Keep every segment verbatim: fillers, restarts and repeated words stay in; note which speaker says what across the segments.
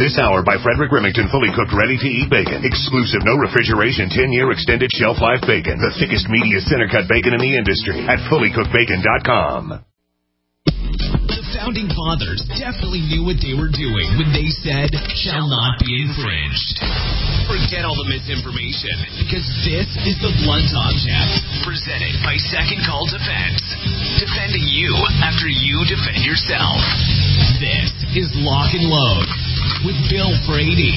Speaker 1: This hour by Frederick Remington, fully cooked, ready-to-eat bacon. Exclusive, no refrigeration, ten-year extended shelf life bacon. The thickest, meatiest, center-cut bacon in the industry at fully cooked bacon dot com.
Speaker 2: The Founding Fathers definitely knew what they were doing when they said, shall not be infringed. Forget all the misinformation, because this is the Blunt Object, presented by Second Call Defense. Defending you after you defend yourself. This is Lock and Load with Bill Frady.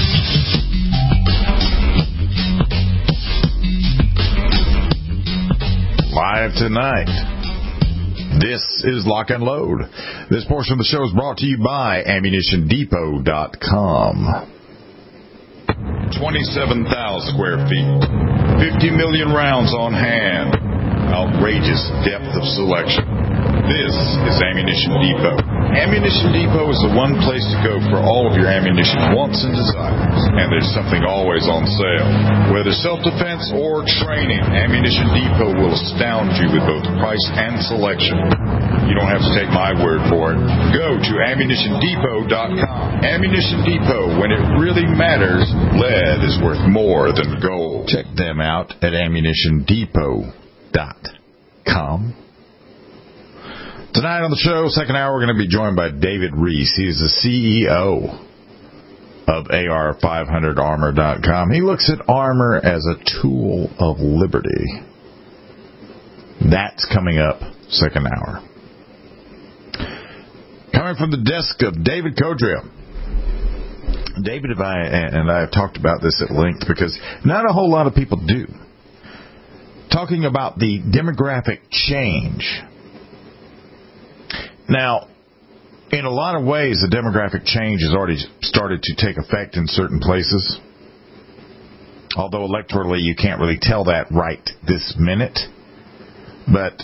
Speaker 3: Live tonight. This is Lock and Load. This portion of the show is brought to you by ammunition depot dot com. twenty-seven thousand square feet. fifty million rounds on hand. Outrageous depth of selection. This is Ammunition Depot. Ammunition Depot is the one place to go for all of your ammunition wants and desires. And there's something always on sale. Whether self-defense or training, Ammunition Depot will astound you with both price and selection. You don't have to take my word for it. Go to ammunition depot dot com. Ammunition Depot, when it really matters, lead is worth more than gold. Check them out at ammunition depot dot com. Tonight on the show, second hour, we're going to be joined by David Reese. He is the C E O of A R five hundred armor dot com. He looks at armor as a tool of liberty. That's coming up second hour. Coming from the desk of David Codrea. David and I, and I have talked about this at length because not a whole lot of people do. Talking about the demographic change. Now, in a lot of ways, the demographic change has already started to take effect in certain places. Although electorally, you can't really tell that right this minute. But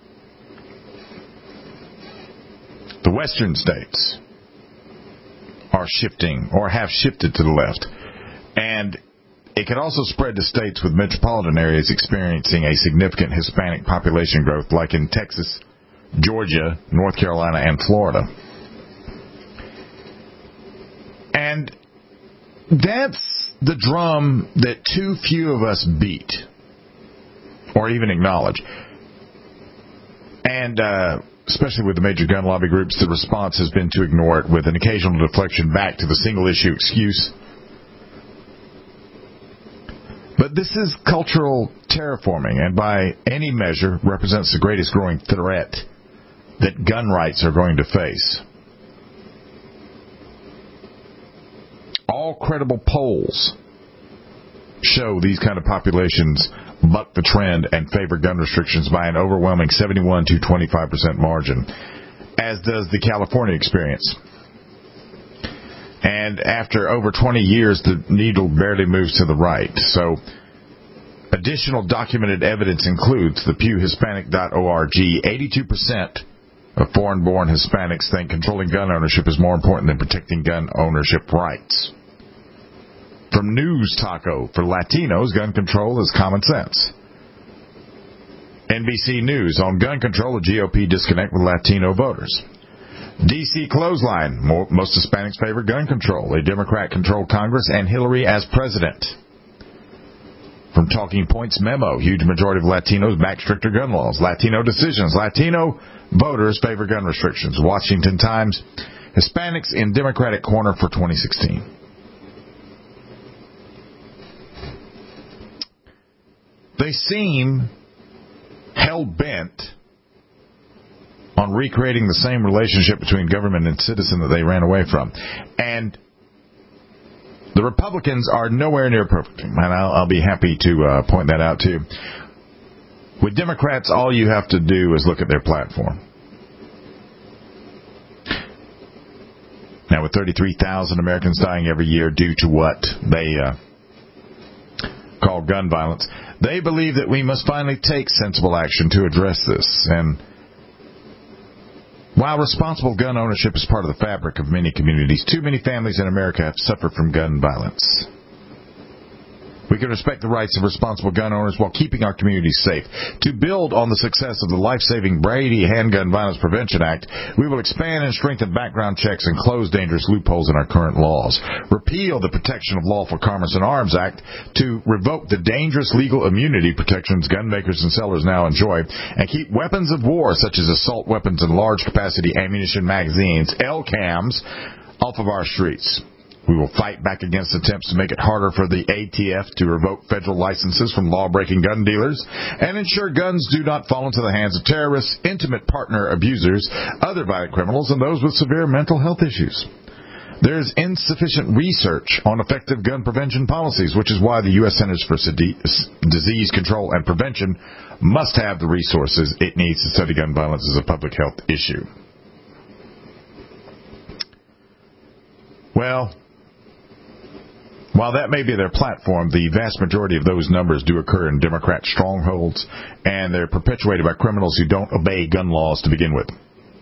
Speaker 3: the western states are shifting or have shifted to the left. And it can also spread to states with metropolitan areas experiencing a significant Hispanic population growth, like in Texas, Georgia, North Carolina, and Florida. And that's the drum that too few of us beat or even acknowledge. And uh, especially with the major gun lobby groups, the response has been to ignore it with an occasional deflection back to the single-issue excuse. But this is cultural terraforming, and by any measure represents the greatest growing threat that gun rights are going to face. All credible polls show these kind of populations buck the trend and favor gun restrictions by an overwhelming seventy-one to twenty-five percent margin, as does the California experience. And after over twenty years, the needle barely moves to the right. So additional documented evidence includes the Pew Hispanic dot org. eighty-two percent of foreign-born Hispanics think controlling gun ownership is more important than protecting gun ownership rights. From News Taco, for Latinos, gun control is common sense. N B C News, on gun control, a G O P disconnect with Latino voters. D C Clothesline, most Hispanics favor gun control, a Democrat-controlled Congress, and Hillary as president. From Talking Points Memo, huge majority of Latinos back stricter gun laws. Latino decisions, Latino voters favor gun restrictions. Washington Times, Hispanics in Democratic corner for twenty sixteen. They seem hell-bent on recreating the same relationship between government and citizen that they ran away from. And the Republicans are nowhere near perfect. And I'll, I'll be happy to uh, point that out, too. With Democrats, all you have to do is look at their platform. Now, with thirty-three thousand Americans dying every year due to what they uh, call gun violence, they believe that we must finally take sensible action to address this. And while responsible gun ownership is part of the fabric of many communities, too many families in America have suffered from gun violence. We can respect the rights of responsible gun owners while keeping our communities safe. To build on the success of the life-saving Brady Handgun Violence Prevention Act, we will expand and strengthen background checks and close dangerous loopholes in our current laws. Repeal the Protection of Lawful Commerce and Arms Act to revoke the dangerous legal immunity protections gun makers and sellers now enjoy, and keep weapons of war such as assault weapons and large-capacity ammunition magazines, L CAMs, off of our streets. We will fight back against attempts to make it harder for the A T F to revoke federal licenses from law-breaking gun dealers and ensure guns do not fall into the hands of terrorists, intimate partner abusers, other violent criminals, and those with severe mental health issues. There is insufficient research on effective gun prevention policies, which is why the U S Centers for Disease Control and Prevention must have the resources it needs to study gun violence as a public health issue. Well, while that may be their platform, the vast majority of those numbers do occur in Democrat strongholds, and they're perpetuated by criminals who don't obey gun laws to begin with.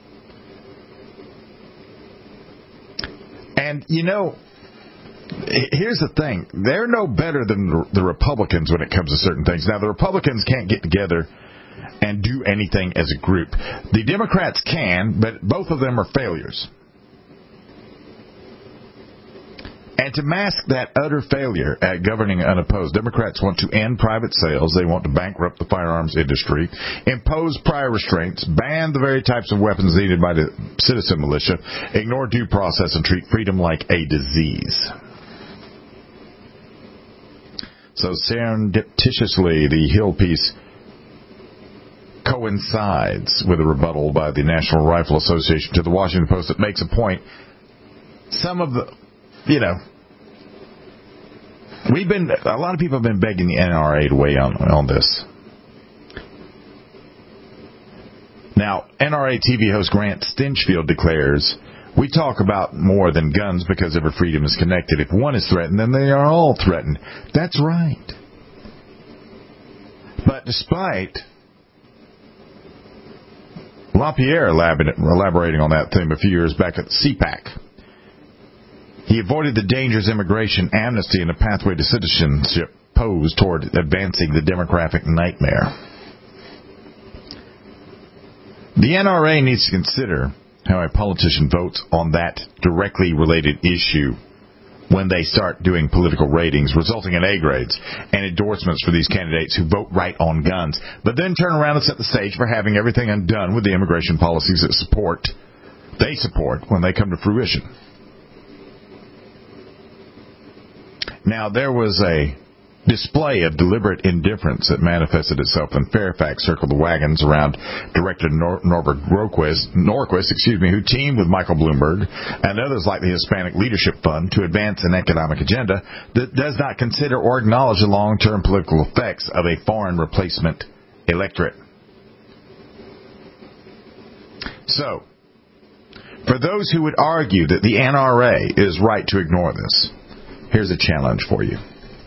Speaker 3: And, you know, here's the thing. They're no better than the Republicans when it comes to certain things. Now, the Republicans can't get together and do anything as a group. The Democrats can, but both of them are failures. And to mask that utter failure at governing unopposed, Democrats want to end private sales. They want to bankrupt the firearms industry, impose prior restraints, ban the very types of weapons needed by the citizen militia, ignore due process, and treat freedom like a disease. So serendipitously, the Hill piece coincides with a rebuttal by the National Rifle Association to the Washington Post that makes a point. Some of the, you know, we've been, a lot of people have been begging the N R A to weigh on, on this. Now, N R A T V host Grant Stinchfield declares, we talk about more than guns because every freedom is connected. If one is threatened, then they are all threatened. That's right. But despite LaPierre elaborating on that theme a few years back at C PAC, he avoided the dangers immigration, amnesty, and a pathway to citizenship pose toward advancing the demographic nightmare. The N R A needs to consider how a politician votes on that directly related issue when they start doing political ratings, resulting in A grades and endorsements for these candidates who vote right on guns, but then turn around and set the stage for having everything undone with the immigration policies that support, they support when they come to fruition. Now, there was a display of deliberate indifference that manifested itself when Fairfax circled the wagons around Director Nor- Norbert Norquist, Norquist, excuse me, who teamed with Michael Bloomberg and others like the Hispanic Leadership Fund to advance an economic agenda that does not consider or acknowledge the long-term political effects of a foreign replacement electorate. So, for those who would argue that the N R A is right to ignore this, here's a challenge for you.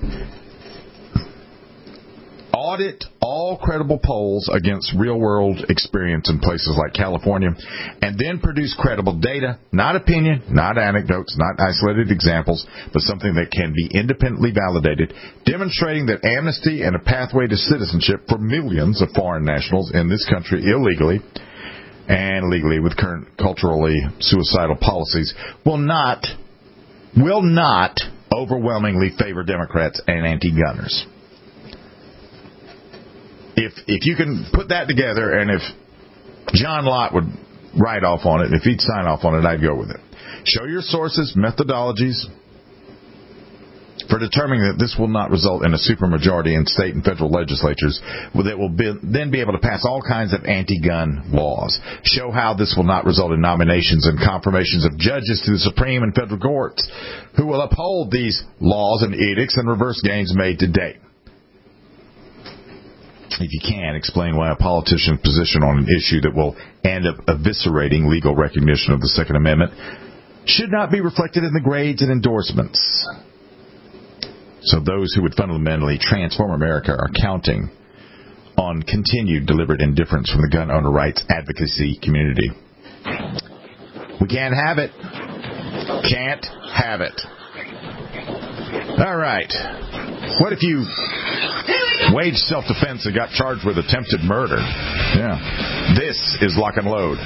Speaker 3: Audit all credible polls against real-world experience in places like California, and then produce credible data, not opinion, not anecdotes, not isolated examples, but something that can be independently validated, demonstrating that amnesty and a pathway to citizenship for millions of foreign nationals in this country illegally and legally with current culturally suicidal policies will not, will not overwhelmingly favor Democrats and anti-gunners. If if you can put that together, and if John Lott would write off on it, if he'd sign off on it, I'd go with it. Show your sources, methodologies for determining that this will not result in a supermajority in state and federal legislatures that will be, then be able to pass all kinds of anti-gun laws. Show how this will not result in nominations and confirmations of judges to the Supreme and federal courts who will uphold these laws and edicts and reverse gains made to date. If you can, explain why a politician's position on an issue that will end up eviscerating legal recognition of the Second Amendment should not be reflected in the grades and endorsements. So those who would fundamentally transform America are counting on continued deliberate indifference from the gun owner rights advocacy community. We can't have it. Can't have it. All right. What if you waged self-defense and got charged with attempted murder? Yeah. This is Lock and Load.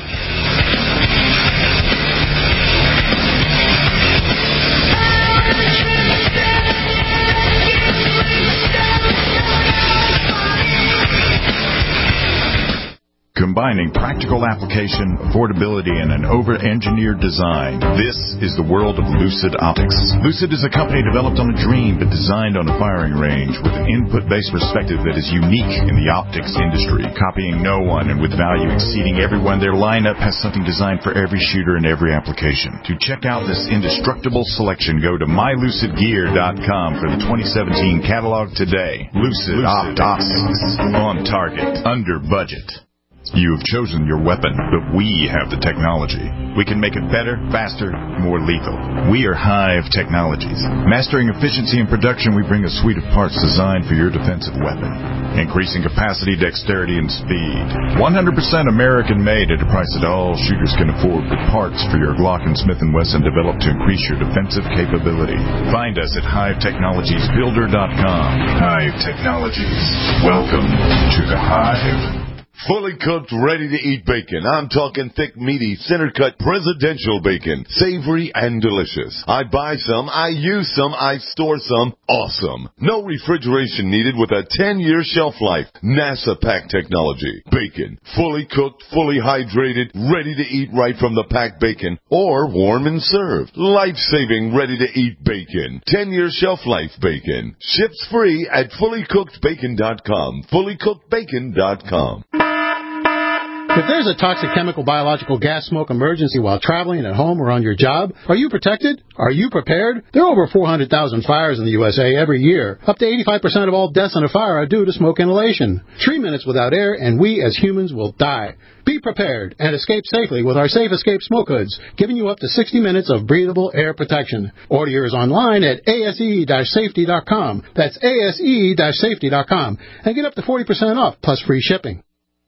Speaker 3: Combining practical application, affordability, and an over-engineered design, this is the world of Lucid Optics. Lucid is a company developed on a dream but designed on a firing range with an input-based perspective that is unique in the optics industry, copying no one and with value exceeding everyone. Their lineup has something designed for every shooter and every application. To check out this indestructible selection, go to my lucid gear dot com for the twenty seventeen catalog today. Lucid, Lucid Optics. On target, under budget. You have chosen your weapon, but we have the technology. We can make it better, faster, more lethal. We are Hive Technologies. Mastering efficiency and production, we bring a suite of parts designed for your defensive weapon. Increasing capacity, dexterity, and speed. one hundred percent American-made at a price that all shooters can afford, with parts for your Glock and Smith and Wesson developed to increase your defensive capability. Find us at hive technologies builder dot com. Hive Technologies. Welcome to the Hive.
Speaker 4: Fully cooked, ready-to-eat bacon. I'm talking thick, meaty, center-cut presidential bacon. Savory and delicious. I buy some, I use some, I store some. Awesome. No refrigeration needed with a ten-year shelf life. NASA packed technology. Bacon. Fully cooked, fully hydrated, ready to eat right from the packed bacon. Or warm and served. Life-saving, ready-to-eat bacon. ten-year shelf life bacon. Ships free at fully cooked bacon dot com. fully cooked bacon dot com.
Speaker 5: If there's a toxic chemical, biological, gas, smoke emergency while traveling at home or on your job, are you protected? Are you prepared? There are over four hundred thousand fires in the U S A every year. Up to eighty-five percent of all deaths in a fire are due to smoke inhalation. Three minutes without air, and we as humans will die. Be prepared and escape safely with our Safe Escape Smoke Hoods, giving you up to sixty minutes of breathable air protection. Order yours online at A S E safety dot com. That's A S E safety dot com. And get up to forty percent off, plus free shipping.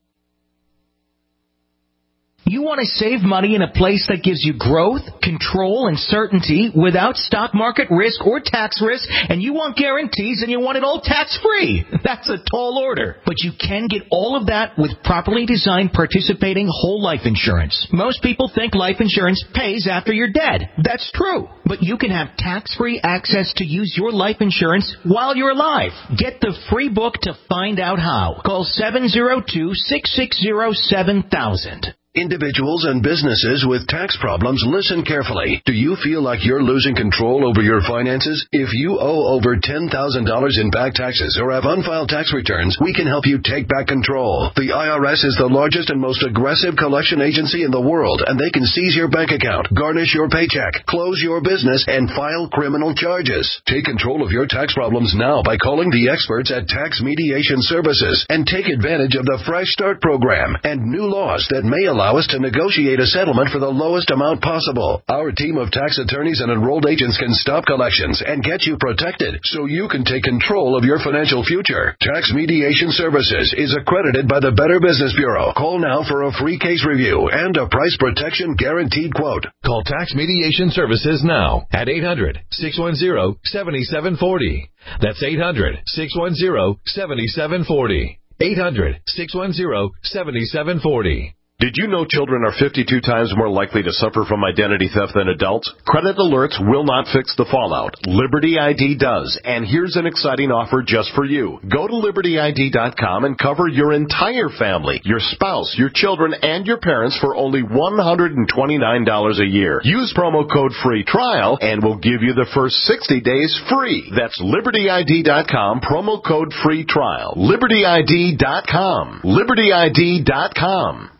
Speaker 6: You want to save money in a place that gives you growth, control, and certainty without stock market risk or tax risk, and you want guarantees and you want it all tax-free. That's a tall order. But you can get all of that with properly designed participating whole life insurance. Most people think life insurance pays after you're dead. That's true. But you can have tax-free access to use your life insurance while you're alive. Get the free book to find out how. Call seven oh two, six six oh, seven thousand.
Speaker 7: Individuals and businesses with tax problems, listen carefully. Do you feel like you're losing control over your finances? If you owe over ten thousand dollars in back taxes or have unfiled tax returns, we can help you take back control. The I R S is the largest and most aggressive collection agency in the world, and they can seize your bank account, garnish your paycheck, close your business, and file criminal charges. Take control of your tax problems now by calling the experts at Tax Mediation Services and take advantage of the Fresh Start program and new laws that may allow Allow us to negotiate a settlement for the lowest amount possible. Our team of tax attorneys and enrolled agents can stop collections and get you protected so you can take control of your financial future. Tax Mediation Services is accredited by the Better Business Bureau. Call now for a free case review and a price protection guaranteed quote.
Speaker 8: Call Tax Mediation Services now at eight hundred, six one zero, seven seven four zero. That's eight hundred, six one zero, seven seven four zero. eight hundred, six one zero, seven seven four zero.
Speaker 9: Did you know children are fifty-two times more likely to suffer from identity theft than adults? Credit alerts will not fix the fallout. Liberty I D does, and here's an exciting offer just for you. Go to liberty I D dot com and cover your entire family, your spouse, your children, and your parents for only one hundred twenty-nine dollars a year. Use promo code FREE TRIAL, and we'll give you the first sixty days free. That's liberty I D dot com, promo code FREE TRIAL. liberty I D dot com. liberty I D dot com.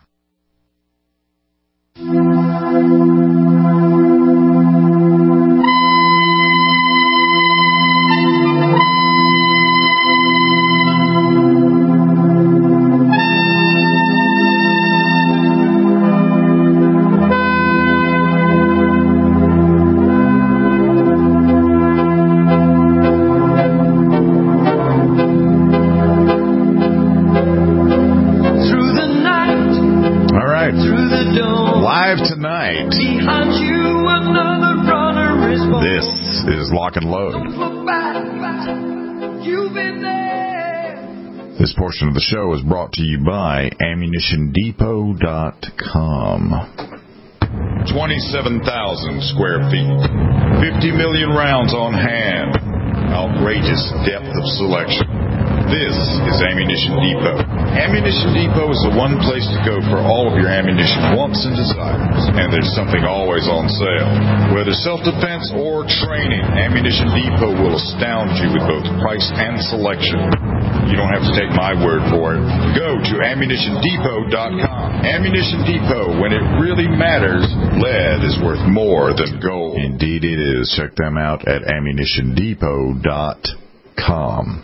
Speaker 3: Lock and Load.
Speaker 10: you've been there.
Speaker 3: This portion of the show is brought to you by ammunition depot dot com. twenty-seven thousand square feet. fifty million rounds on hand. Outrageous depth of selection. This is Ammunition Depot. Ammunition Depot is the one place to go for all of your ammunition wants and desires. And there's something always on sale. Whether self-defense or training, Ammunition Depot will astound you with both price and selection. You don't have to take my word for it. Go to ammunition depot dot com. Ammunition Depot, when it really matters, lead is worth more than gold. Indeed it is. Check them out at ammunition depot dot com.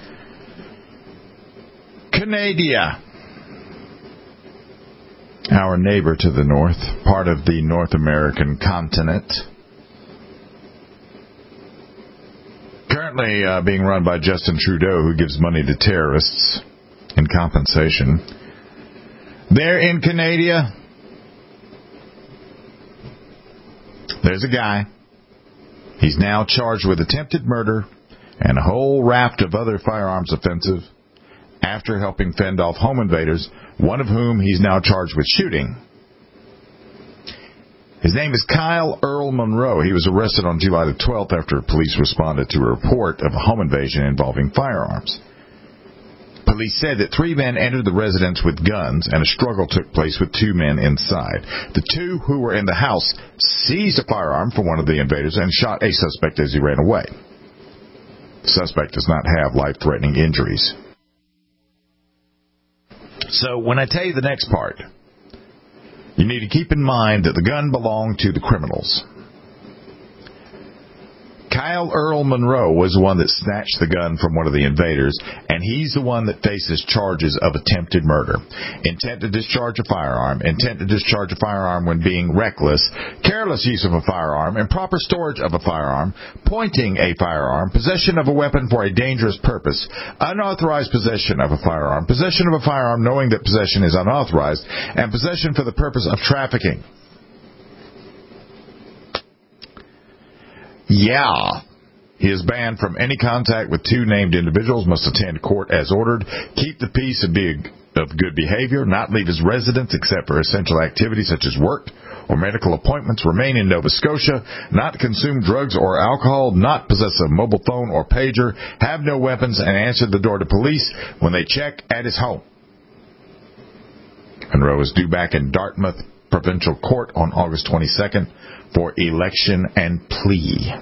Speaker 3: Canada, our neighbor to the north, part of the North American continent, currently uh, being run by Justin Trudeau, who gives money to terrorists in compensation. There in Canada, there's a guy. He's now charged with attempted murder and a whole raft of other firearms offenses after helping fend off home invaders, one of whom he's now charged with shooting. His name is Kyle Earl Monroe. He was arrested on July the twelfth after police responded to a report of a home invasion involving firearms. Police said that three men entered the residence with guns and a struggle took place with two men inside. The two who were in the house seized a firearm from one of the invaders and shot a suspect as he ran away. The suspect does not have life-threatening injuries. So when I tell you the next part, you need to keep in mind that the gun belonged to the criminals. Kyle Earl Monroe was the one that snatched the gun from one of the invaders, and he's the one that faces charges of attempted murder, intent to discharge a firearm, intent to discharge a firearm when being reckless, careless use of a firearm, improper storage of a firearm, pointing a firearm, possession of a weapon for a dangerous purpose, unauthorized possession of a firearm, possession of a firearm knowing that possession is unauthorized, and possession for the purpose of trafficking. Yeah. He is banned from any contact with two named individuals, must attend court as ordered, keep the peace and be of good behavior, not leave his residence except for essential activities such as work or medical appointments, remain in Nova Scotia, not consume drugs or alcohol, not possess a mobile phone or pager, have no weapons, and answer the door to police when they check at his home. Monroe is due back in Dartmouth Provincial Court on August twenty-second for election and plea.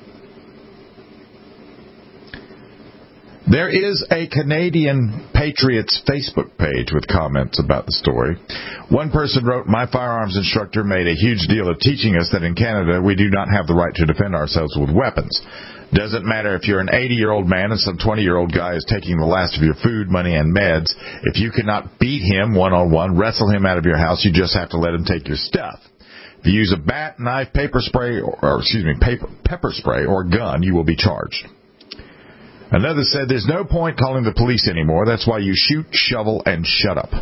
Speaker 3: There is a Canadian Patriots Facebook page with comments about the story. One person wrote, "My firearms instructor made a huge deal of teaching us that in Canada we do not have the right to defend ourselves with weapons. Doesn't matter if you're an eighty-year-old man and some twenty-year-old guy is taking the last of your food, money, and meds. If you cannot beat him one-on-one, wrestle him out of your house, you just have to let him take your stuff. If you use a bat, knife, paper spray, or, or excuse me, paper, pepper spray, or gun, you will be charged." Another said, "There's no point calling the police anymore. That's why you shoot, shovel, and shut up."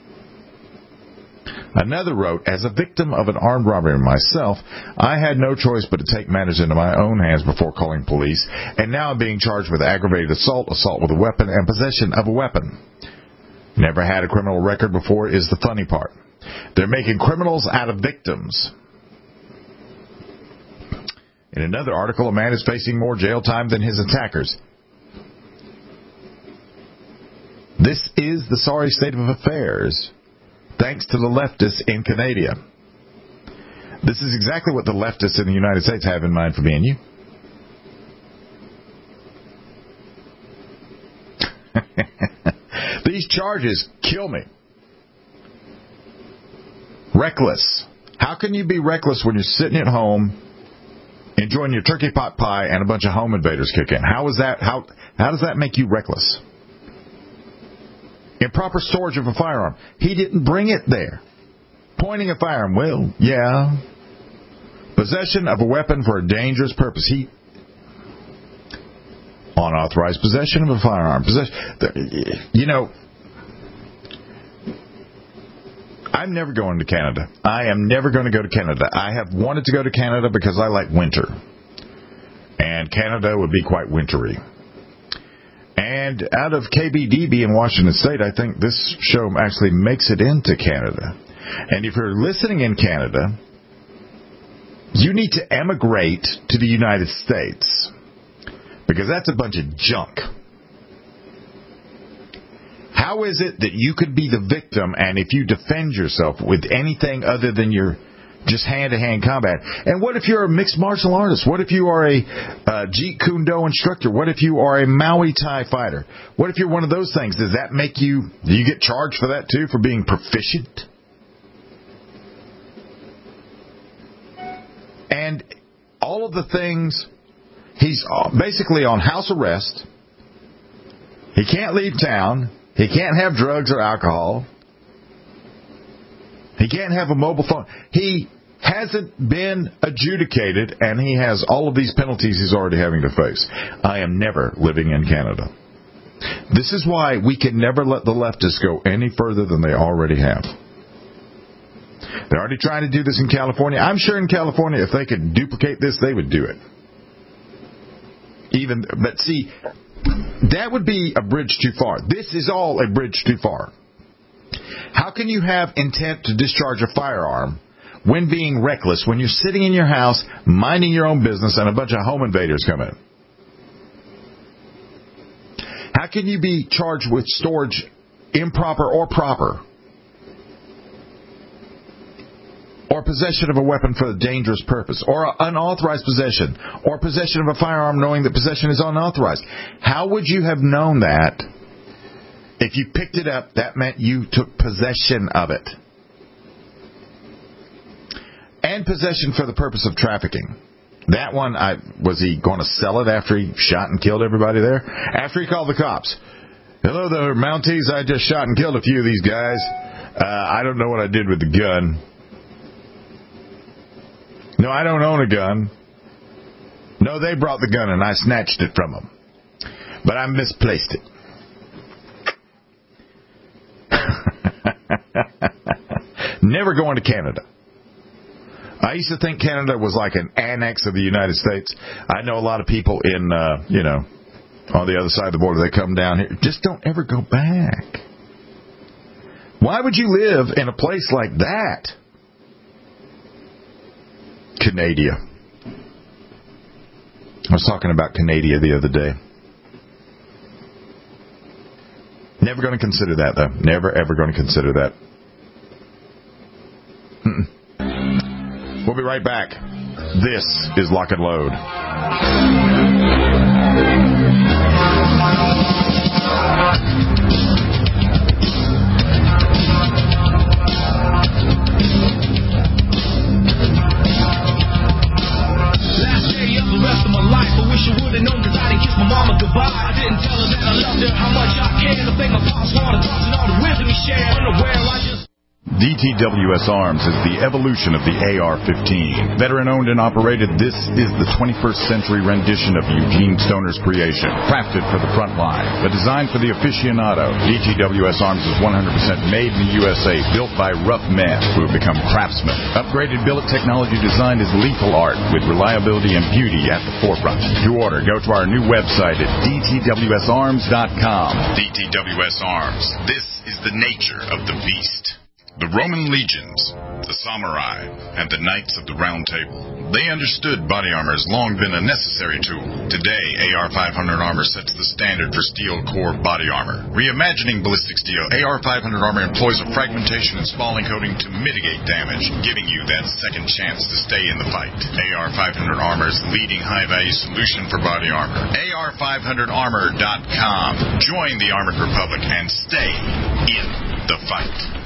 Speaker 3: Another wrote, "As a victim of an armed robbery myself, I had no choice but to take matters into my own hands before calling police, and now I'm being charged with aggravated assault, assault with a weapon, and possession of a weapon. Never had a criminal record before is the funny part. They're making criminals out of victims." In another article, a man is facing more jail time than his attackers. This is the sorry state of affairs, thanks to the leftists in Canada. This is exactly what the leftists in the United States have in mind for me and you. These charges kill me. Reckless. How can you be reckless when you're sitting at home enjoying your turkey pot pie and a bunch of home invaders kick in? How is that? How how does that make you reckless? Improper storage of a firearm. He didn't bring it there. Pointing a firearm. Well, yeah. Possession of a weapon for a dangerous purpose. He unauthorized possession of a firearm. Possession. You know, I'm never going to Canada. I am never going to go to Canada. I have wanted to go to Canada because I like winter. And Canada would be quite wintry. And out of K B D B in Washington State, I think this show actually makes it into Canada. And if you're listening in Canada, you need to emigrate to the United States, because that's a bunch of junk. How is it that you could be the victim, and if you defend yourself with anything other than your just hand-to-hand combat? And what if you're a mixed martial artist? What if you are a uh, Jeet Kune Do instructor? What if you are a Muay Thai fighter? What if you're one of those things? Does that make you, do you get charged for that too, for being proficient? And all of the things, he's basically on house arrest. He can't leave town. He can't have drugs or alcohol. He can't have a mobile phone. He hasn't been adjudicated, and he has all of these penalties he's already having to face. I am never living in Canada. This is why we can never let the leftists go any further than they already have. They're already trying to do this in California. I'm sure in California, if they could duplicate this, they would do it. Even, but see, that would be a bridge too far. This is all a bridge too far. How can you have intent to discharge a firearm when being reckless, when you're sitting in your house, minding your own business, and a bunch of home invaders come in? How can you be charged with storage improper or proper? Or possession of a weapon for a dangerous purpose, or unauthorized possession, or possession of a firearm knowing that possession is unauthorized? How would you have known that if you picked it up? That meant you took possession of it. And possession for the purpose of trafficking. That one, I, was he going to sell it after he shot and killed everybody there? After he called the cops. Hello there, Mounties. I just shot and killed a few of these guys. Uh, I don't know what I did with the gun. No, I don't own a gun. No, they brought the gun and I snatched it from them. But I misplaced it. Never going to Canada. I used to think Canada was like an annex of the United States. I know a lot of people in, uh, you know, on the other side of the border, they come down here. Just don't ever go back. Why would you live in a place like that? Canada. I was talking about Canada the other day. Never going to consider that, though. Never, ever going to consider that. Mm-mm. We'll be right back. This is Lock and Load.
Speaker 2: Goodbye. I didn't tell her that I loved her, how much I cared. The thing my boss wanted, thoughts and all the wisdom he shared. Unaware, I just...
Speaker 3: D T W S Arms is the evolution of the A R fifteen. Veteran-owned and operated, this is the twenty-first century rendition of Eugene Stoner's creation. Crafted for the front line, but designed for the aficionado. D T W S Arms is one hundred percent made in the U S A, built by rough men who have become craftsmen. Upgraded billet technology design is lethal art, with reliability and beauty at the forefront. To order, go to our new website at D T W S arms dot com. D T W S Arms. This is the nature of the beast. The Roman legions, the samurai, and the knights of the Round Table. They understood body armor has long been a necessary tool. Today, A R five hundred armor sets the standard for steel core body armor. Reimagining ballistic steel, A R five hundred armor employs a fragmentation and spalling coating to mitigate damage, giving you that second chance to stay in the fight. A R five hundred armor is the leading high-value solution for body armor. A R five hundred armor dot com. Join the Armored Republic and stay in the fight.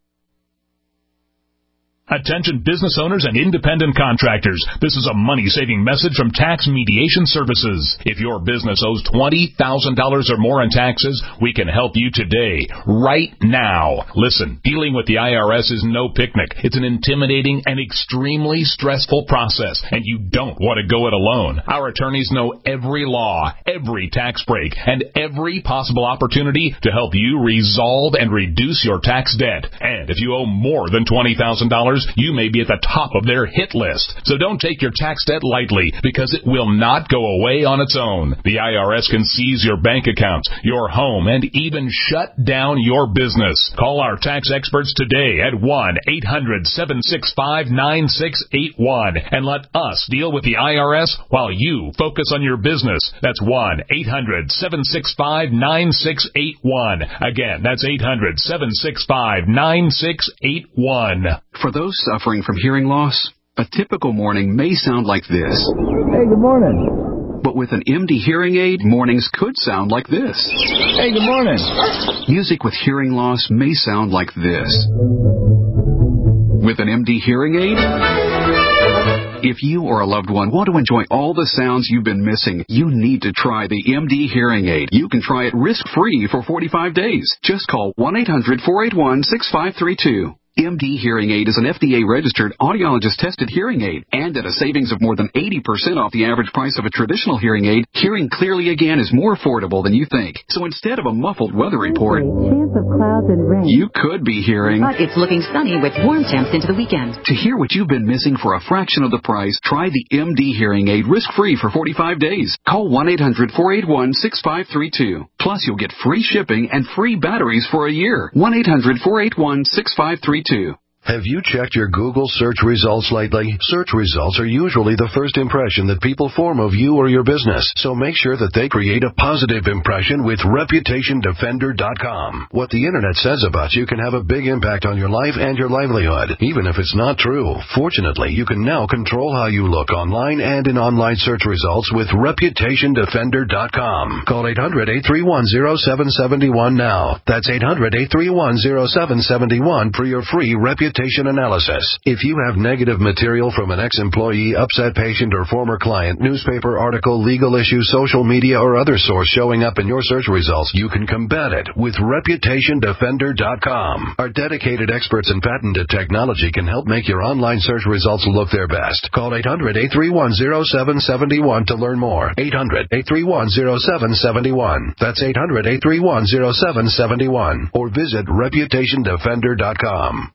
Speaker 11: Attention business owners and independent contractors. This is a money-saving message from Tax Mediation Services. If your business owes twenty thousand dollars or more in taxes, we can help you today, right now. Listen, dealing with the I R S is no picnic. It's an intimidating and extremely stressful process, and you don't want to go it alone. Our attorneys know every law, every tax break, and every possible opportunity to help you resolve and reduce your tax debt. And if you owe more than twenty thousand dollars, customers, you may be at the top of their hit list. So don't take your tax debt lightly, because it will not go away on its own. The I R S can seize your bank accounts, your home, and even shut down your business. Call our tax experts today at one eight hundred seven six five nine six eight one and let us deal with the I R S while you focus on your business. That's one eight hundred seven six five nine six eight one. Again, that's eight hundred seven six five nine six eight one.
Speaker 12: For those suffering from hearing loss, a typical morning may sound like this.
Speaker 13: Hey, good morning.
Speaker 12: But with an M D hearing aid, mornings could sound like this.
Speaker 13: Hey, good morning.
Speaker 12: Music with hearing loss may sound like this. With an M D hearing aid, if you or a loved one want to enjoy all the sounds you've been missing, you need to try the M D Hearing Aid. You can try it risk-free for forty-five days. Just call one eight hundred four eight one six five three two. M D Hearing Aid is an F D A-registered, audiologist-tested hearing aid, and at a savings of more than eighty percent off the average price of a traditional hearing aid, hearing clearly again is more affordable than you think. So instead of a muffled weather report,
Speaker 14: chance of clouds and rain.
Speaker 12: You could be hearing,
Speaker 14: but it's looking sunny with warm temps into the weekend.
Speaker 12: To hear what you've been missing for a fraction of the price, try the M D Hearing Aid risk-free for forty-five days. Call one eight hundred four eight one six five three two. Plus, you'll get free shipping and free batteries for a year. one eight hundred four eight one six five three two.
Speaker 7: Have you checked your Google search results lately? Search results are usually the first impression that people form of you or your business, so make sure that they create a positive impression with Reputation Defender dot com. What the Internet says about you can have a big impact on your life and your livelihood, even if it's not true. Fortunately, you can now control how you look online and in online search results with Reputation Defender dot com. Call eight hundred eight three one zero seven seven one now. That's eight hundred eight three one zero seven seven one for your free Reputation analysis. If you have negative material from an ex-employee, upset patient, or former client, newspaper article, legal issue, social media, or other source showing up in your search results, you can combat it with Reputation Defender dot com. Our dedicated experts in patented technology can help make your online search results look their best. Call eight hundred eight three one zero seven seven one to learn more. eight hundred eight three one zero seven seven one. That's eight hundred eight three one zero seven seven one. Or visit Reputation Defender dot com.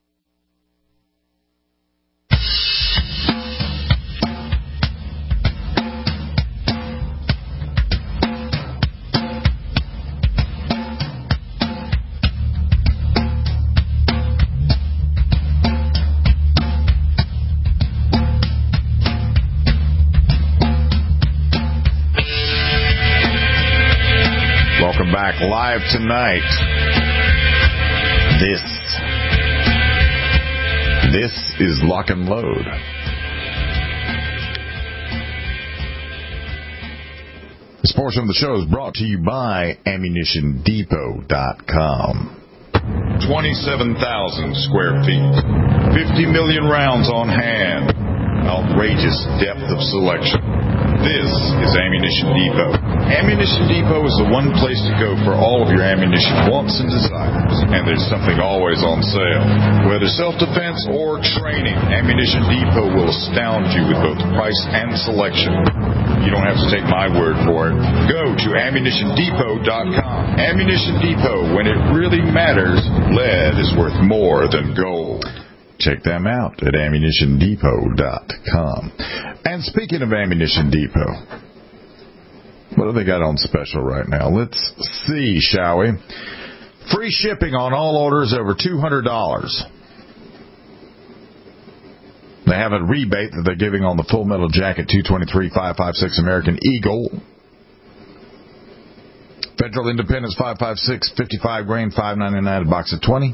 Speaker 3: Welcome back live tonight. This, this is Lock and Load. This portion of the show is brought to you by ammunition depot dot com.
Speaker 15: twenty-seven thousand square feet, fifty million rounds on hand, outrageous depth of selection. This is Ammunition Depot. Ammunition Depot is the one place to go for all of your ammunition wants and desires. And there's something always on sale. Whether self-defense or training, Ammunition Depot will astound you with both price and selection. You don't have to take my word for it. Go to ammunition depot dot com. Ammunition Depot, when it really matters, lead is worth more than gold.
Speaker 3: Check them out at ammunition depot dot com. And speaking of Ammunition Depot, what do they got on special right now? Let's see, shall we? Free shipping on all orders over two hundred dollars. They have a rebate that they're giving on the Full Metal Jacket two twenty-three five fifty-six American Eagle. Federal Independence five fifty-six fifty-five grain five ninety-nine, a box of twenty.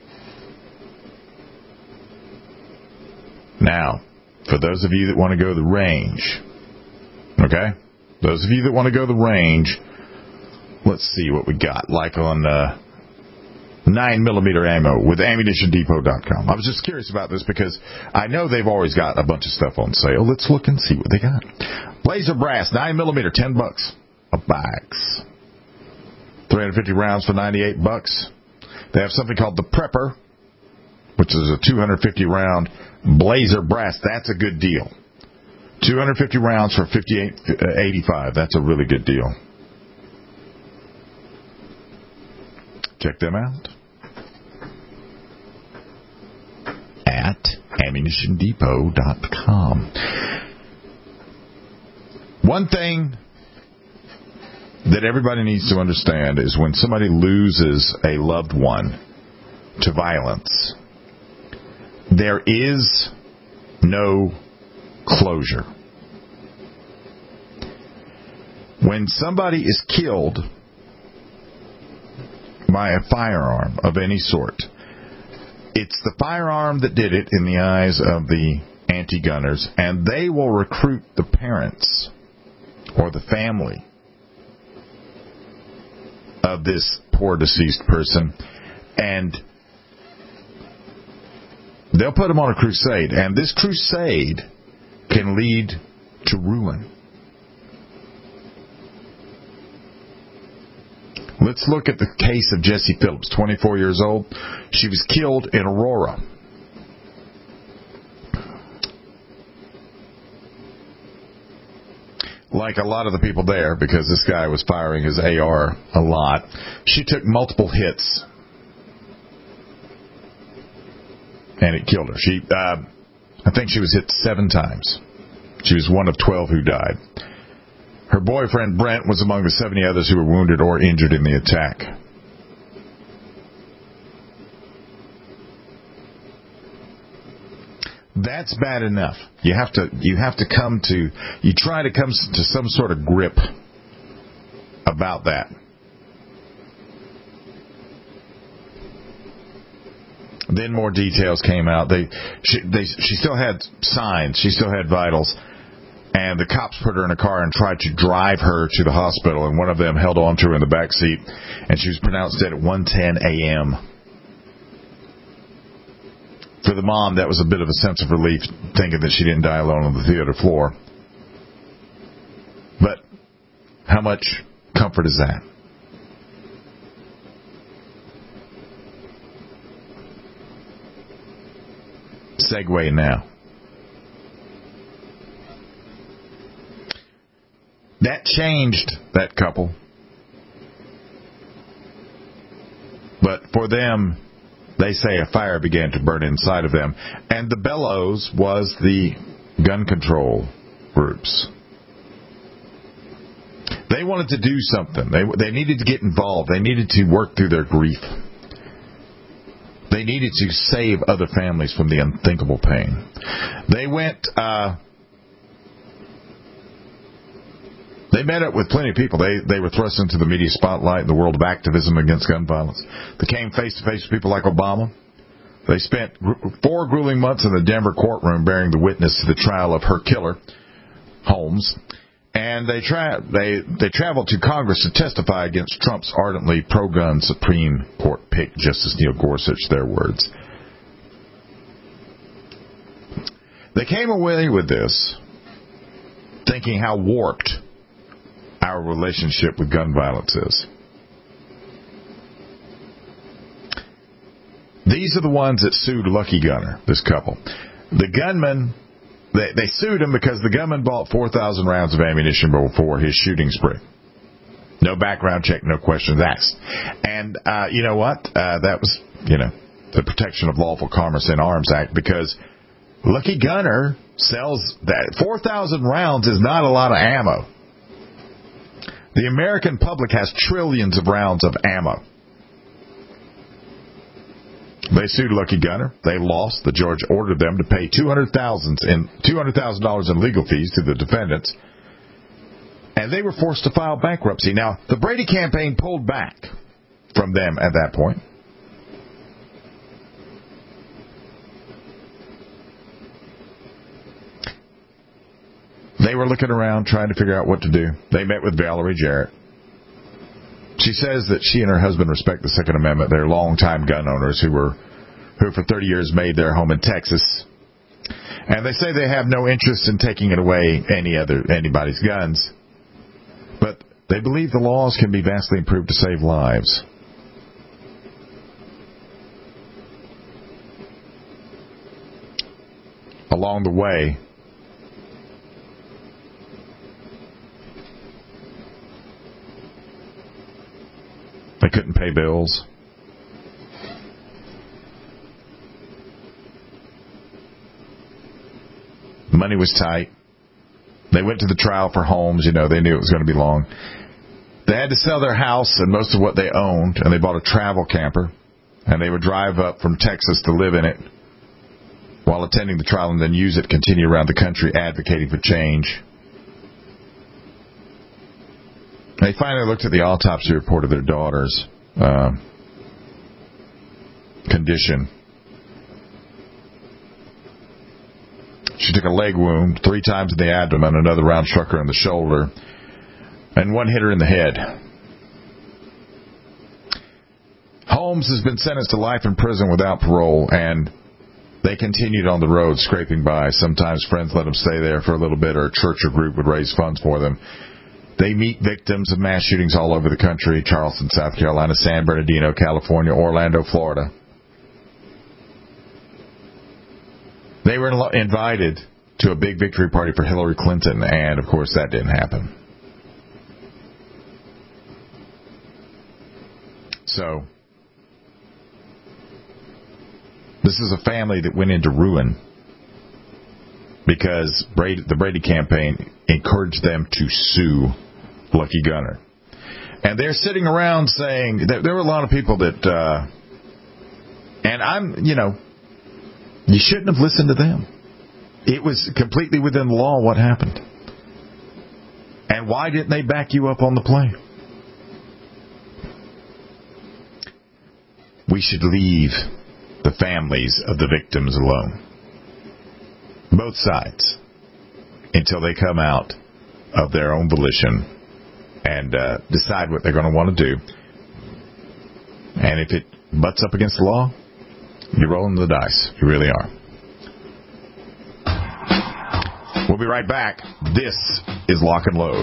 Speaker 3: Now, for those of you that want to go the range, okay? Those of you that want to go the range, let's see what we got. Like on uh, nine millimeter ammo with ammunition depot dot com. I was just curious about this because I know they've always got a bunch of stuff on sale. Let's look and see what they got. Blazer Brass, nine millimeter, ten bucks a box. three hundred fifty rounds for ninety-eight bucks. They have something called the Prepper, which is a two hundred fifty round Blazer Brass. That's a good deal. two hundred fifty rounds for fifty-eight eighty-five. That's a really good deal. Check them out at ammunition depot dot com. One thing that everybody needs to understand is when somebody loses a loved one to violence, there is no closure. When somebody is killed by a firearm of any sort, it's the firearm that did it in the eyes of the anti-gunners, and they will recruit the parents or the family of this poor deceased person, and they'll put them on a crusade, and this crusade can lead to ruin. Let's look at the case of Jessie Phillips, twenty-four years old. She was killed in Aurora. Like a lot of the people there, because this guy was firing his A R a lot, she took multiple hits, and it killed her. She, uh, I think she was hit seven times. She was one of twelve who died. Her boyfriend, Brent, was among the seventy others who were wounded or injured in the attack. That's bad enough. You have to you have to come to you try to come to some sort of grip about that. Then more details came out. They she they she still had signs. She still had vitals. And the cops put her in a car and tried to drive her to the hospital, and one of them held on to her in the back seat, and she was pronounced dead at one ten a.m. For the mom, that was a bit of a sense of relief, thinking that she didn't die alone on the theater floor. But how much comfort is that? Segue now. That changed that couple. But for them, they say a fire began to burn inside of them. And the bellows was the gun control groups. They wanted to do something. They they needed to get involved. They needed to work through their grief. They needed to save other families from the unthinkable pain. They went... Uh, They met up with plenty of people. They they were thrust into the media spotlight in the world of activism against gun violence. They came face-to-face with people like Obama. They spent four grueling months in the Denver courtroom bearing the witness to the trial of her killer, Holmes. And they, tra- they, they traveled to Congress to testify against Trump's ardently pro-gun Supreme Court pick, Justice Neil Gorsuch, their words. They came away with this thinking how warped our relationship with gun violence is. These are the ones that sued Lucky Gunner, this couple. The gunman, they, they sued him because the gunman bought four thousand rounds of ammunition before his shooting spree. No background check, no questions asked. And uh, you know what? Uh, that was, you know, the Protection of Lawful Commerce in Arms Act, because Lucky Gunner sells that. four thousand rounds is not a lot of ammo. The American public has trillions of rounds of ammo. They sued Lucky Gunner. They lost. The judge ordered them to pay two hundred thousand dollars in legal fees to the defendants. And they were forced to file bankruptcy. Now, the Brady campaign pulled back from them at that point. They were looking around trying to figure out what to do. They met with Valerie Jarrett. She says that she and her husband respect the Second Amendment. They're longtime gun owners who were who for thirty years made their home in Texas. And they say they have no interest in taking it away any other anybody's guns. But they believe the laws can be vastly improved to save lives. Along the way, they couldn't pay bills. Money was tight. They went to the trial for homes. You know, they knew it was going to be long. They had to sell their house and most of what they owned, and they bought a travel camper, and they would drive up from Texas to live in it while attending the trial and then use it to continue around the country advocating for change. They finally looked at the autopsy report of their daughter's uh, condition. She took a leg wound, three times in the abdomen, another round struck her in the shoulder, and one hit her in the head. Holmes has been sentenced to life in prison without parole, and they continued on the road scraping by. Sometimes friends let them stay there for a little bit, or a church or group would raise funds for them. They meet victims of mass shootings all over the country: Charleston, South Carolina, San Bernardino, California, Orlando, Florida. They were invited to a big victory party for Hillary Clinton, and, of course, that didn't happen. So, this is a family that went into ruin because Brady, the Brady campaign encouraged them to sue Lucky Gunner. And they're sitting around saying, there, there were a lot of people that, uh, and I'm, you know, you shouldn't have listened to them. It was completely within the law what happened. And why didn't they back you up on the play? We should leave the families of the victims alone. Both sides. Until they come out of their own volition and uh, decide what they're going to want to do. And if it butts up against the law, you're rolling the dice. You really are. We'll be right back. This is Lock and Load.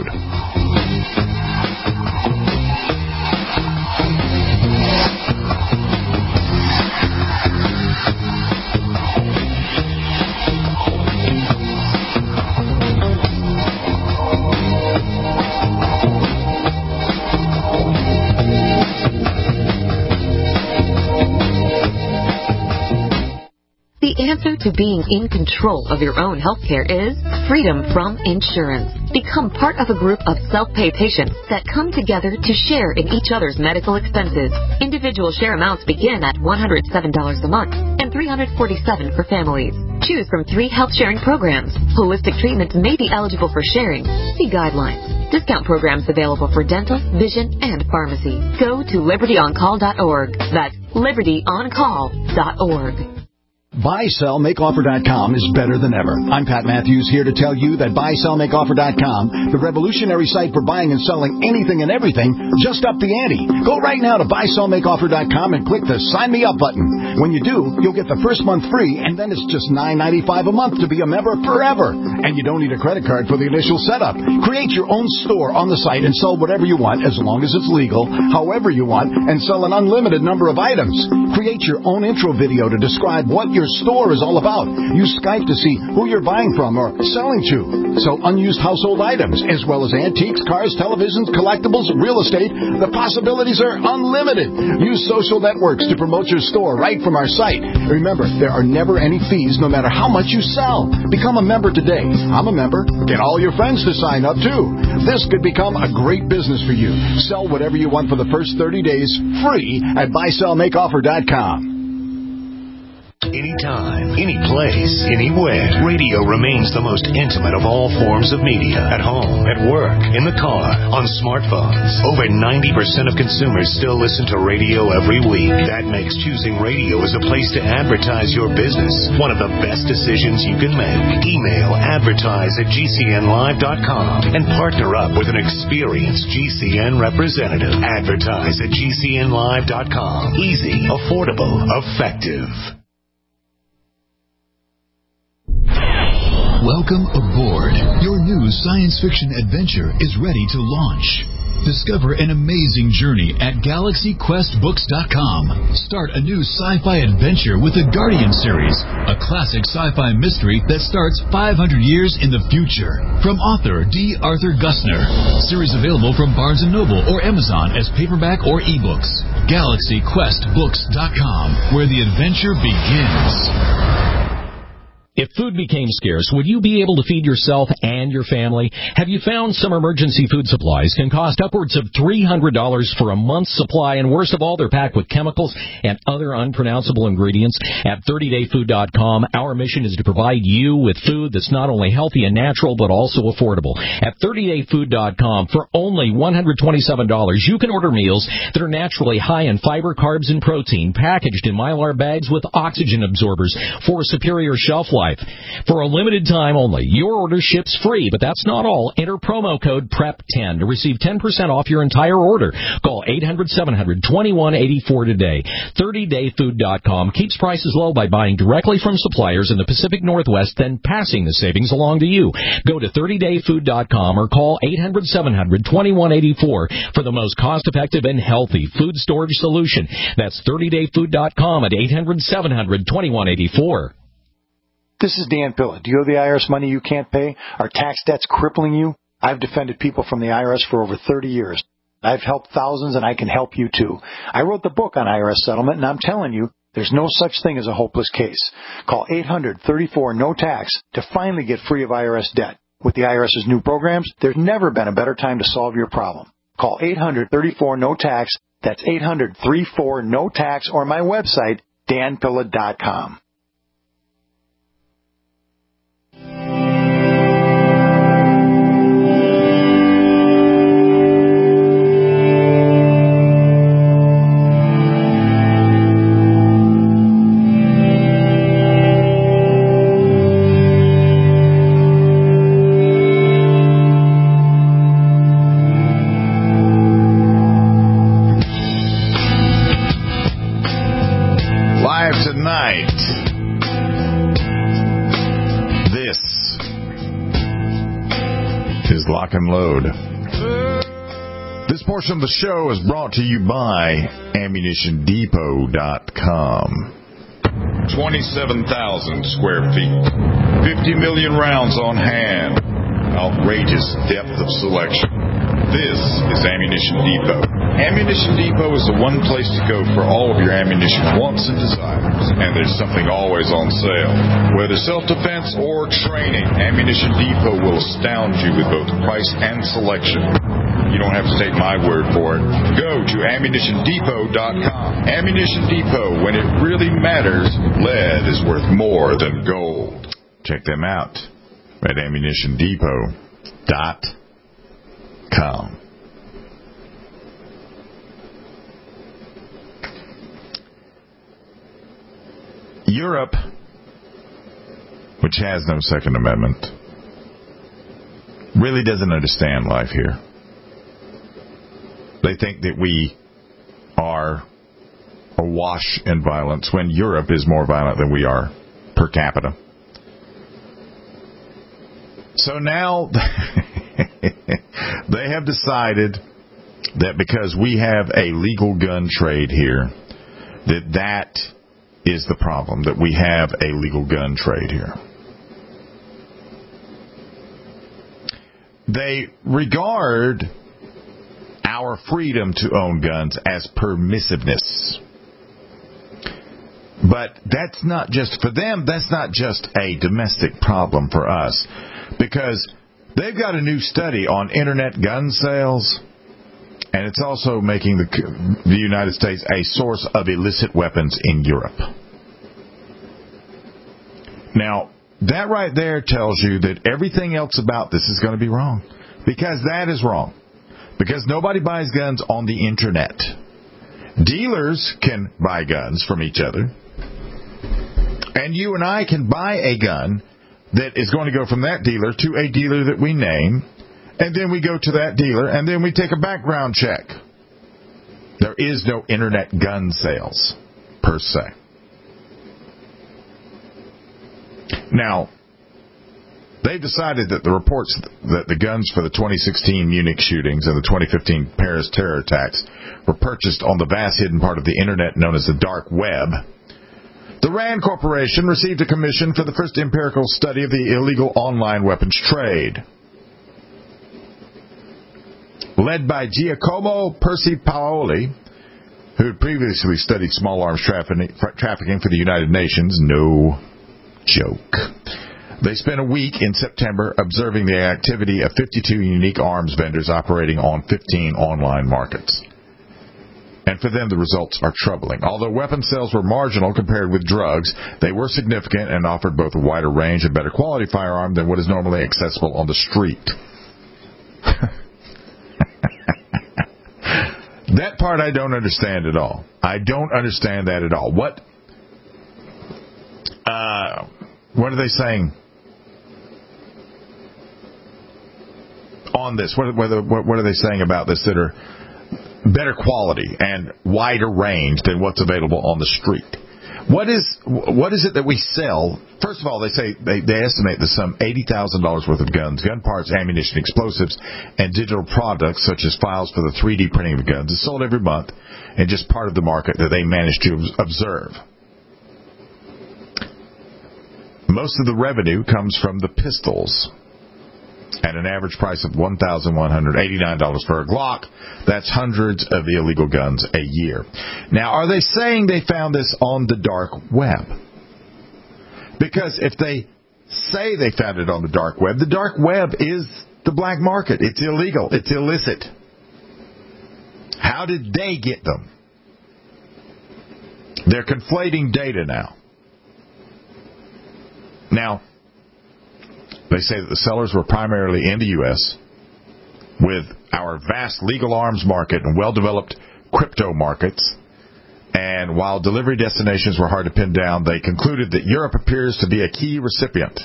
Speaker 16: The answer to being in control of your own healthcare is freedom from insurance. Become part of a group of self-pay patients that come together to share in each other's medical expenses. Individual share amounts begin at one hundred seven dollars a month and three hundred forty-seven dollars for families. Choose from three health sharing programs. Holistic treatments may be eligible for sharing. See guidelines. Discount programs available for dental, vision, and pharmacy. Go to liberty on call dot org. That's liberty on call dot org.
Speaker 17: buy sell make offer dot com is better than ever. I'm Pat Matthews, here to tell you that buy sell make offer dot com, the revolutionary site for buying and selling anything and everything, just upped the ante. Go right now to buy sell make offer dot com and click the Sign Me Up button. When you do, you'll get the first month free, and then it's just nine ninety-five a month to be a member forever. And you don't need a credit card for the initial setup. Create your own store on the site and sell whatever you want, as long as it's legal, however you want, and sell an unlimited number of items. Create your own intro video to describe what your store is all about. Use Skype to see who you're buying from or selling to. Sell unused household items, as well as antiques, cars, televisions, collectibles, real estate. The possibilities are unlimited. Use social networks to promote your store right from our site. Remember, there are never any fees, no matter how much you sell. Become a member today. I'm a member. Get all your friends to sign up, too. This could become a great business for you. Sell whatever you want for the first thirty days, free at buy sell make offer dot com.
Speaker 1: Anytime, any place, anywhere. Radio remains the most intimate of all forms of media. At home, at work, in the car, on smartphones. Over ninety percent of consumers still listen to radio every week. That makes choosing radio as a place to advertise your business one of the best decisions you can make. Email advertise at G C N live dot com and partner up with an experienced G C N representative. Advertise at G C N live dot com. Easy, affordable, effective.
Speaker 18: Welcome aboard. Your new science fiction adventure is ready to launch. Discover an amazing journey at galaxy quest books dot com. Start a new sci-fi adventure with the Guardian series, a classic sci-fi mystery that starts five hundred years in the future. From author D. Arthur Gussner. Series available from Barnes and Noble or Amazon as paperback or ebooks. galaxy quest books dot com, where the adventure begins.
Speaker 19: If food became scarce, would you be able to feed yourself and your family? Have you found some emergency food supplies can cost upwards of three hundred dollars for a month's supply, and worst of all, they're packed with chemicals and other unpronounceable ingredients? At thirty day food dot com, our mission is to provide you with food that's not only healthy and natural, but also affordable. At thirty day food dot com, for only one hundred twenty-seven dollars, you can order meals that are naturally high in fiber, carbs, and protein, packaged in Mylar bags with oxygen absorbers for superior shelf life. For a limited time only, your order ships free, but that's not all. Enter promo code P R E P ten to receive ten percent off your entire order. Call eight hundred, seven hundred, twenty-one eighty-four today. thirty day food dot com keeps prices low by buying directly from suppliers in the Pacific Northwest, then passing the savings along to you. Go to thirty day food dot com or call eight hundred, seven hundred, twenty-one eighty-four for the most cost-effective and healthy food storage solution. That's thirty day food dot com at eight hundred, seven hundred, twenty-one eighty-four.
Speaker 20: This is Dan Pilla. Do you owe the I R S money you can't pay? Are tax debts crippling you? I've defended people from the I R S for over thirty years. I've helped thousands, and I can help you too. I wrote the book on I R S settlement, and I'm telling you, there's no such thing as a hopeless case. Call eight hundred, thirty-four, no tax to finally get free of I R S debt. With the IRS's new programs, there's never been a better time to solve your problem. Call eight hundred, thirty-four, no tax. That's eight hundred, thirty-four, no tax, or my website, dan pilla dot com.
Speaker 3: Lock and Load. This portion of the show is brought to you by ammunition depot dot com.
Speaker 15: twenty-seven thousand square feet. fifty million rounds on hand. Outrageous depth of selection. This is Ammunition Depot. Ammunition Depot is the one place to go for all of your ammunition wants and desires. And there's something always on sale. Whether self-defense or training, Ammunition Depot will astound you with both price and selection. You don't have to take my word for it. Go to ammunition depot dot com. Ammunition Depot, when it really matters, lead is worth more than gold.
Speaker 3: Check them out at ammunition depot dot com. Europe, which has no Second Amendment, really doesn't understand life here. They think that we are awash in violence when Europe is more violent than we are per capita. So now they have decided that because we have a legal gun trade here, that that is the problem, that we have a legal gun trade here. They regard our freedom to own guns as permissiveness. But that's not just, for them, that's not just a domestic problem for us. Because they've got a new study on internet gun sales, and it's also making the, the United States a source of illicit weapons in Europe. Now, that right there tells you that everything else about this is going to be wrong. Because that is wrong. Because nobody buys guns on the internet. Dealers can buy guns from each other. And you and I can buy a gun that is going to go from that dealer to a dealer that we name. And then we go to that dealer, and then we take a background check. There is no internet gun sales, per se. Now, they've decided that the reports that the guns for the twenty sixteen Munich shootings and the twenty fifteen Paris terror attacks were purchased on the vast hidden part of the internet known as the dark web. The RAND Corporation received a commission for the first empirical study of the illegal online weapons trade. Led by Giacomo Percy Paoli, who had previously studied small arms trafficking for the United Nations. No. joke. They spent a week in September observing the activity of fifty-two unique arms vendors operating on fifteen online markets. And for them, the results are troubling. Although weapon sales were marginal compared with drugs, they were significant and offered both a wider range and better quality firearm than what is normally accessible on the street. That part I don't understand at all. I don't understand that at all. What uh, what are they saying on this? What, what, what are they saying about this that are better quality and wider range than what's available on the street? What is what is it that we sell? First of all, they say they, they estimate that some eighty thousand dollars worth of guns, gun parts, ammunition, explosives, and digital products such as files for the three D printing of guns is sold every month, and just part of the market that they manage to observe. Most of the revenue comes from the pistols, at an average price of one thousand one hundred eighty-nine dollars for a Glock. That's hundreds of illegal guns a year. Now, are they saying they found this on the dark web? Because if they say they found it on the dark web, the dark web is the black market. It's illegal. It's illicit. How did they get them? They're conflating data now. Now, they say that the sellers were primarily in the U S with our vast legal arms market and well-developed crypto markets. And while delivery destinations were hard to pin down, they concluded that Europe appears to be a key recipient.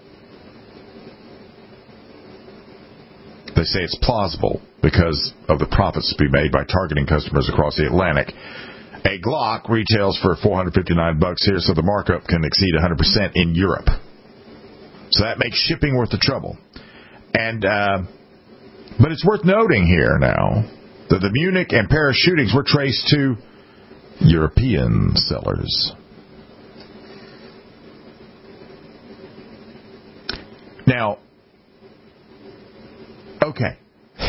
Speaker 3: They say it's plausible because of the profits to be made by targeting customers across the Atlantic. A Glock retails for four hundred fifty-nine bucks here, so the markup can exceed one hundred percent in Europe. So that makes shipping worth the trouble. And, uh, but it's worth noting here now that the Munich and Paris shootings were traced to European sellers. Now, okay.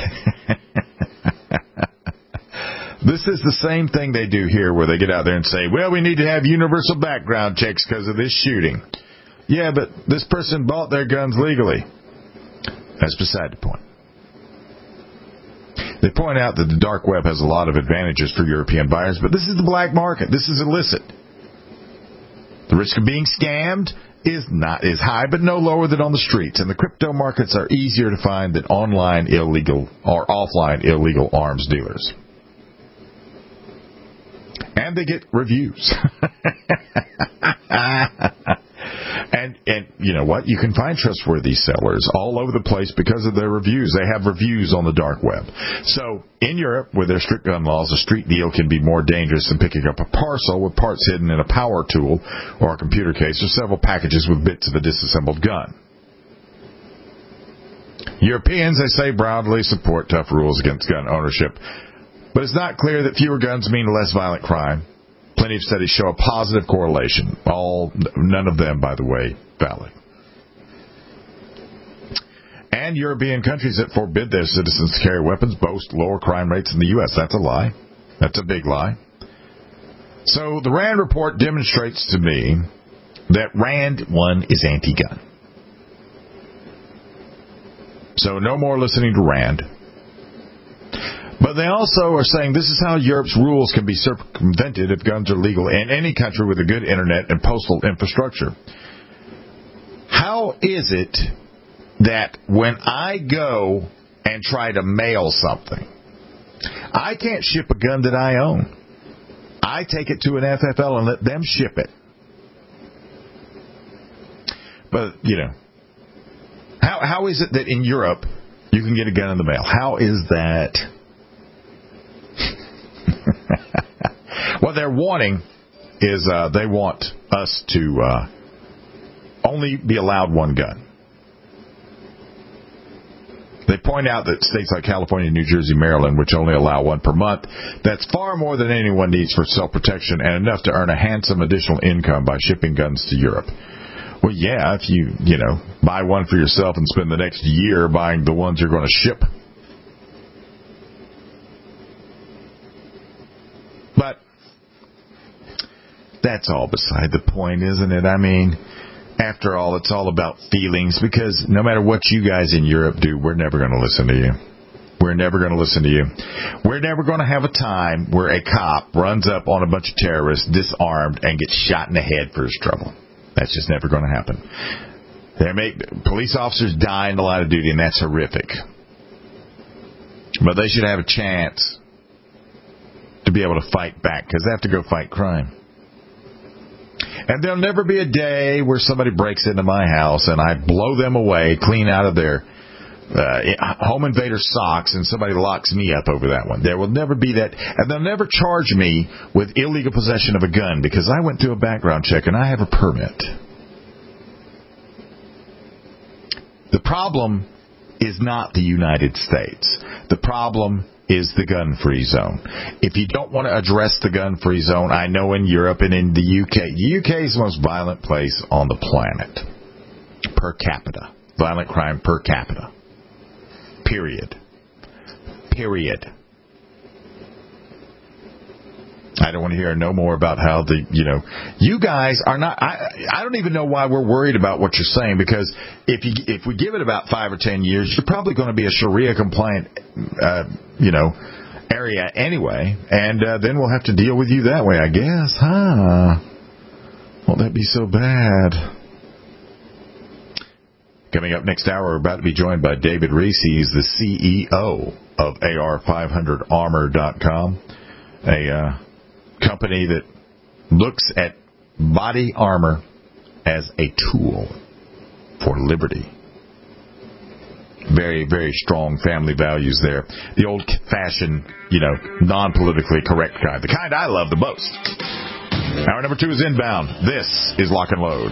Speaker 3: This is the same thing they do here where they get out there and say, well, we need to have universal background checks because of this shooting. Yeah, but this person bought their guns legally. That's beside the point. They point out that the dark web has a lot of advantages for European buyers, but this is the black market. This is illicit. The risk of being scammed is not is high, but no lower than on the streets, and the crypto markets are easier to find than online illegal or offline illegal arms dealers. And they get reviews. And, and you know what? You can find trustworthy sellers all over the place because of their reviews. They have reviews on the dark web. So, in Europe, with their strict gun laws, a street deal can be more dangerous than picking up a parcel with parts hidden in a power tool or a computer case or several packages with bits of a disassembled gun. Europeans, they say, broadly support tough rules against gun ownership. But it's not clear that fewer guns mean less violent crime. Plenty of studies show a positive correlation. All, none of them, by the way, valid. And European countries that forbid their citizens to carry weapons boast lower crime rates than the U S. That's a lie. That's a big lie. So the RAND report demonstrates to me that RAND, one, is anti-gun. So no more listening to RAND. But they also are saying this is how Europe's rules can be circumvented if guns are legal in any country with a good internet and postal infrastructure. How is it that when I go and try to mail something, I can't ship a gun that I own? I take it to an F F L and let them ship it. But, you know, how how is it that in Europe you can get a gun in the mail? How is that? What they're wanting is uh, they want us to uh, only be allowed one gun. They point out that states like California, New Jersey, Maryland, which only allow one per month, that's far more than anyone needs for self-protection and enough to earn a handsome additional income by shipping guns to Europe. Well, yeah, if you, you know, buy one for yourself and spend the next year buying the ones you're going to ship. But that's all beside the point, isn't it? I mean, After all, it's all about feelings, because no matter what you guys in Europe do, we're never going to listen to you. We're never going to listen to you. We're never going to have a time where a cop runs up on a bunch of terrorists, disarmed, and gets shot in the head for his trouble. That's just never going to happen. There may, police officers die in the line of duty, and that's horrific. But they should have a chance to be able to fight back, because they have to go fight crime. And there'll never be a day where somebody breaks into my house and I blow them away, clean out of their uh, home invader socks, and somebody locks me up over that one. There will never be that. And they'll never charge me with illegal possession of a gun, because I went through a background check and I have a permit. The problem is not the United States. The problem is the gun-free zone. If you don't want to address the gun-free zone, I know in Europe and in the U K, the U K is the most violent place on the planet. Per capita. Violent crime per capita. Period. Period. I don't want to hear no more about how the, you know, you guys are not, I I don't even know why we're worried about what you're saying, because if you if we give it about five or ten years, you're probably going to be a Sharia compliant, uh, you know, area anyway, and uh, then we'll have to deal with you that way, I guess, huh? Won't that be so bad? Coming up next hour, we're about to be joined by David Reese. He's the C E O of A R five hundred armor dot com, a uh, company that looks at body armor as a tool for liberty. Very, very strong family values there. The old-fashioned, you know, non-politically correct kind. The kind I love the most. Hour number two is inbound. This is Lock and Load.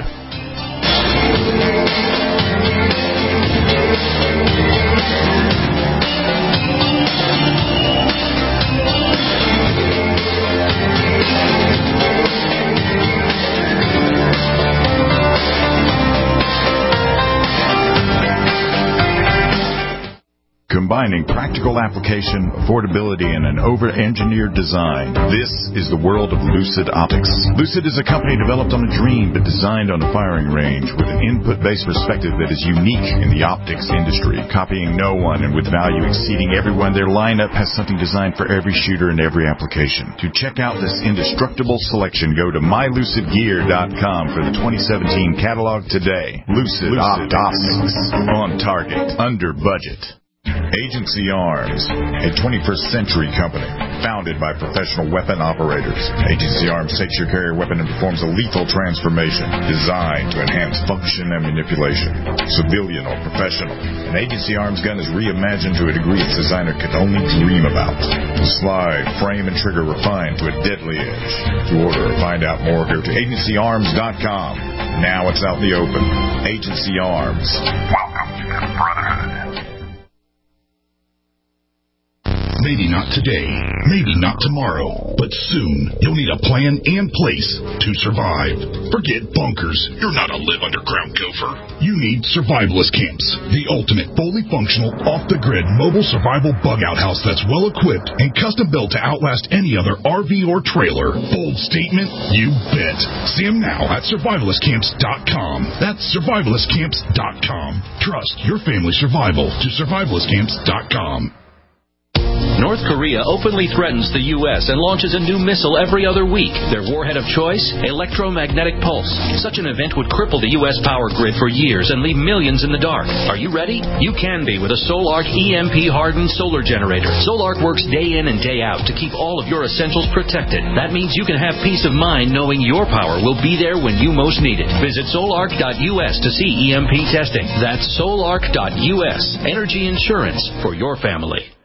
Speaker 3: Combining practical application, affordability, and an over-engineered design, this is the world of Lucid Optics. Lucid is a company developed on a dream but designed on a firing range with an input-based perspective that is unique in the optics industry, copying no one and with value exceeding everyone. Their lineup has something designed for every shooter and every application. To check out this indestructible selection, go to my lucid gear dot com for the twenty seventeen catalog today. Lucid, Lucid Optics. On target. Under budget. Agency Arms, a twenty-first century company founded by professional weapon operators. Agency Arms takes your carrier weapon and performs a lethal transformation designed to enhance function and manipulation, civilian or professional. An Agency Arms gun is reimagined to a degree its designer could only dream about. The slide, frame, and trigger refined to a deadly edge. To order or find out more, go to agency arms dot com. Now it's out in the open. Agency Arms. Welcome to the Brotherhood.
Speaker 21: Maybe not today, maybe not tomorrow, but soon you'll need a plan and place to survive. Forget bunkers. You're not a live underground gopher. You need survivalist camps, the ultimate fully functional, off-the-grid mobile survival bug-out house that's well-equipped and custom-built to outlast any other R V or trailer. Bold statement? You bet. See them now at survivalist camps dot com. That's survivalist camps dot com. Trust your family's survival to survivalist camps dot com.
Speaker 19: North Korea openly threatens the U S and launches a new missile every other week. Their warhead of choice? Electromagnetic pulse. Such an event would cripple the U S power grid for years and leave millions in the dark. Are you ready? You can be with a Solarc E M P-hardened solar generator. Solarc works day in and day out to keep all of your essentials protected. That means you can have peace of mind knowing your power will be there when you most need it. Visit solarc dot U S to see E M P testing. That's solarc dot U S. Energy insurance for your family.